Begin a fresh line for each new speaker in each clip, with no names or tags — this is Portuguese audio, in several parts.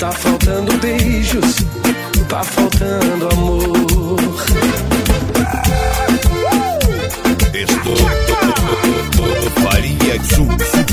Tá faltando beijos, tá faltando amor.
Estofaria Sul.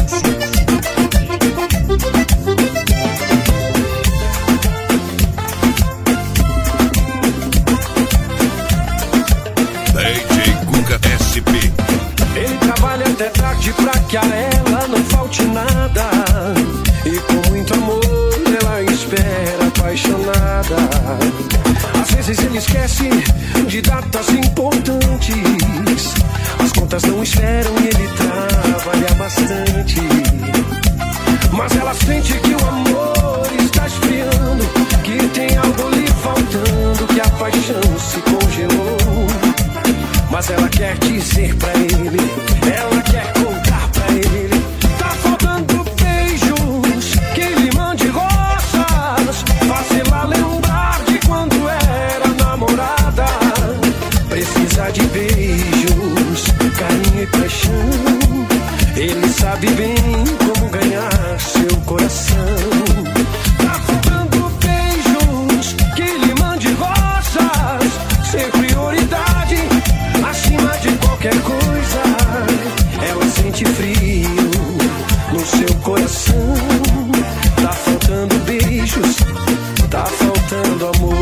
DJ Cuca SP.
Ele trabalha até tarde pra que a ela não falte nada. E com muito amor ela espera apaixonada. Às vezes ele esquece de datas importantes. As contas não esperam e ele trabalha bastante. Mas ela sente que o amor está esfriando, que tem algo lhe faltando, que a paixão se congelou. Mas ela quer dizer pra ele, ela quer contar pra ele. Tá faltando beijos, que ele mande rosas, faz-la lembrar de quando era namorada. Precisa de beijos, carinho e paixão. Ele sabe bem como ganhar seu coração. Tá faltando beijos, que ele mande rosas, ser prioridade acima de qualquer coisa. Ela sente frio no seu coração. Tá faltando beijos, tá faltando amor.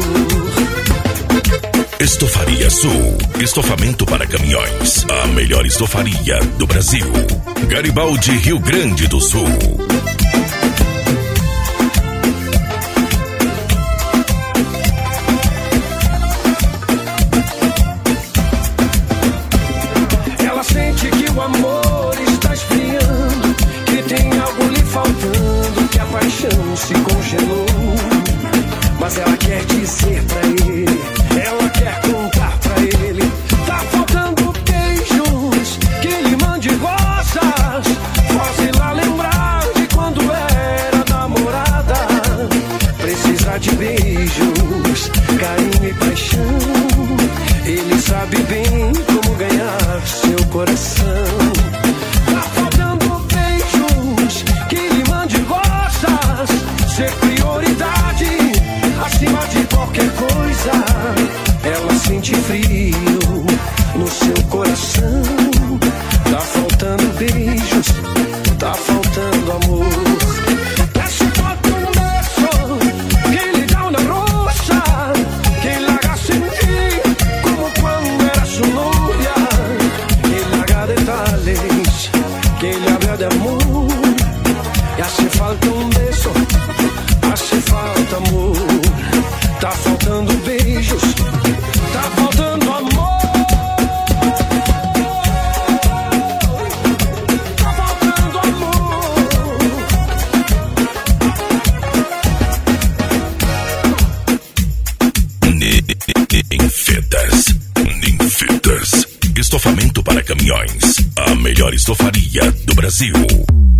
Estofaria Sul, estofamento para caminhões, a melhor estofaria do Brasil. Garibaldi, Rio Grande do Sul.
Ela sente que o amor está esfriando, que tem algo lhe faltando, que a paixão se congelou. Mas ela quer dizer pra ele, ela quer contar pra ele. Tá faltando beijos, que ele mande rosas, faz-la lembrar de quando era namorada. Precisa de beijos, carinho e paixão. Ele sabe bem como ganhar seu coração. Tá faltando beijos, que ele mande rosas, ser prioridade acima de qualquer coisa. Ela sente frio no seu coração. Tá faltando beijos, tá faltando amor. Esse falta um beijo, que ele dá una rosa, que le haga sentir como cuando era su novia, que le haga detalles, que le hable de amor. Y hace falta un beso, hace falta amor. Tá faltando beijos, tá faltando amor. Tá faltando amor.
Ninfetas, estofamento para caminhões, a melhor estofaria do Brasil.